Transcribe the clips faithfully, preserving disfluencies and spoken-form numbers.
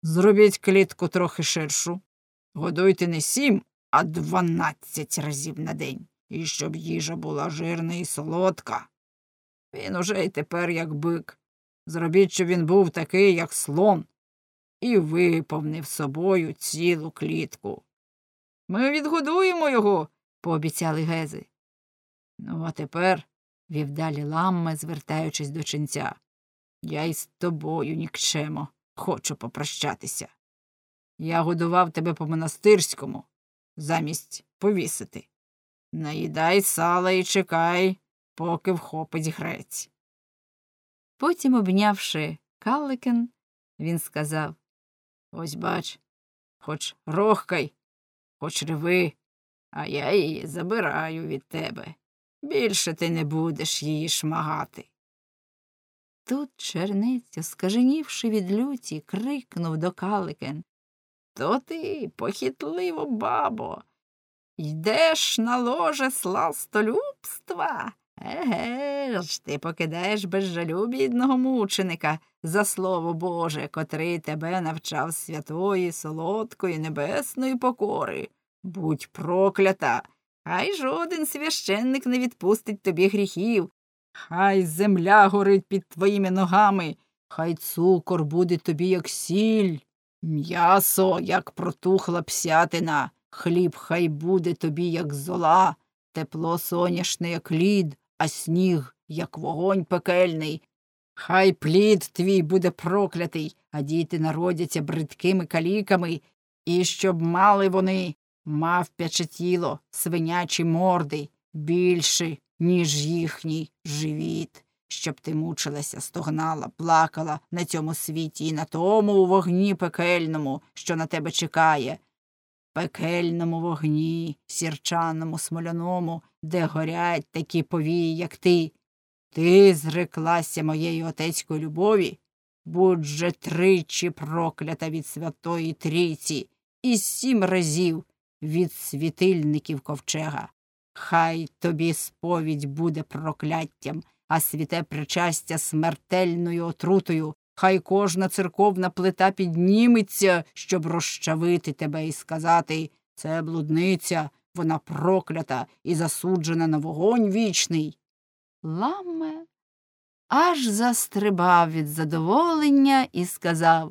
Зробіть клітку трохи ширшу. Годуйте не сім, а дванадцять разів на день. І щоб їжа була жирна і солодка. Він уже й тепер як бик. Зробіть, щоб він був такий, як слон. І виповнив собою цілу клітку. Ми відгодуємо його, пообіцяли Гези. Ну, а тепер, вів далі Ламме, звертаючись до ченця, я із тобою, нікчемо, хочу попрощатися. Я годував тебе по-монастирському, замість повісити. Наїдай сала і чекай, поки вхопить грець. Потім, обнявши Калликен, він сказав, ось бач, хоч рохкай, хоч реви, а я її забираю від тебе. Більше ти не будеш її шмагати. Тут чернець, оскаженівши від люті, крикнув до Калликен, то ти, похитливо бабо, йдеш на ложе сластолюбства? Еге ж, ти покидаєш безжалю бідного мученика за слово Боже, котрий тебе навчав святої, солодкої, небесної покори. Будь проклята, хай жоден священник не відпустить тобі гріхів, хай земля горить під твоїми ногами, хай цукор буде тобі, як сіль, м'ясо, як протухла псятина, хліб хай буде тобі, як зола, тепло соняшне, як лід, а сніг, як вогонь пекельний. Хай плід твій буде проклятий, а діти народяться бридкими каліками, і щоб мали вони мавпяче тіло, свинячі морди, більше, ніж їхній живіт, щоб ти мучилася, стогнала, плакала на цьому світі і на тому у вогні пекельному, що на тебе чекає. Пекельному вогні, сірчаному, смоляному, де горять такі повії, як ти. Ти зреклася моєї отецької любові, будь же тричі проклята від Святої Трійці і сім разів від світильників ковчега. Хай тобі сповідь буде прокляттям, а святе причастя смертельною отрутою. Хай кожна церковна плита підніметься, щоб розчавити тебе і сказати, це блудниця, вона проклята і засуджена на вогонь вічний. Ламме аж застрибав від задоволення і сказав,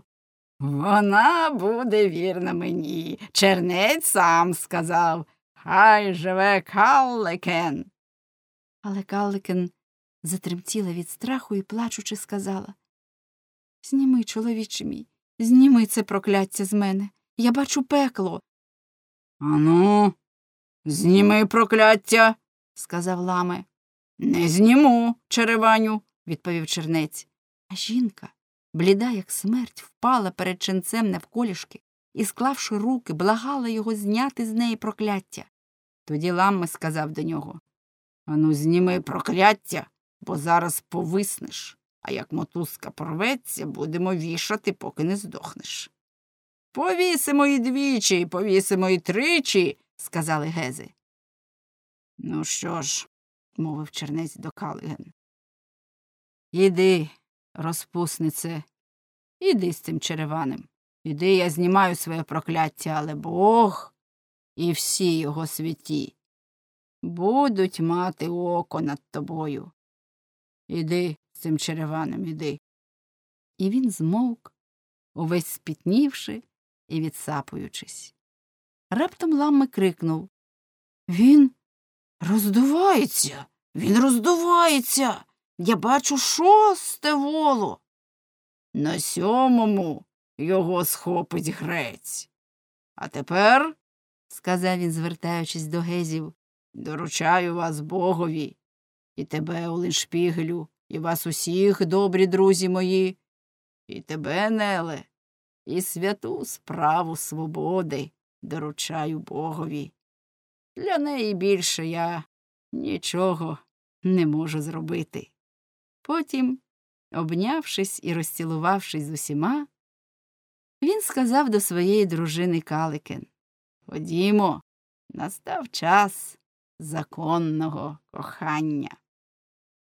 вона буде вірна мені. Чернець сам сказав, хай живе Калликен. Але Калликен затремтіла від страху і, плачучи, сказала, зніми, чоловіче мій, зніми це прокляття з мене. Я бачу пекло. Ану, зніми прокляття, сказав Ламме. Не зніму, череваню, відповів чернець. А жінка, бліда як смерть, впала перед ченцем навколішки і, склавши руки, благала його зняти з неї прокляття. Тоді Ламме сказав до нього, ану, зніми прокляття, бо зараз повиснеш. А як мотузка порветься, будемо вішати, поки не здохнеш. Повісимо і двічі, повісимо і тричі, сказали Гези. Ну що ж, мовив чернець до Калликен. Іди, розпуснице, іди з цим череванем. Іди, я знімаю своє прокляття, але Бог і всі його святі будуть мати око над тобою. Іди з цим череванем, іди. І він змовк, увесь спітнівши і відсапуючись. Раптом Ламме крикнув. Він роздувається, він роздувається. Я бачу шосте воло. На сьомому його схопить грець. А тепер, сказав він, звертаючись до Гезів, доручаю вас Богові, і тебе, Оленшпігелю, і вас усіх, добрі друзі мої, і тебе, Неле, і святу справу свободи доручаю Богові. Для неї більше я нічого не можу зробити. Потім, обнявшись і розцілувавшись з усіма, він сказав до своєї дружини Калликен, ходімо, настав час законного кохання.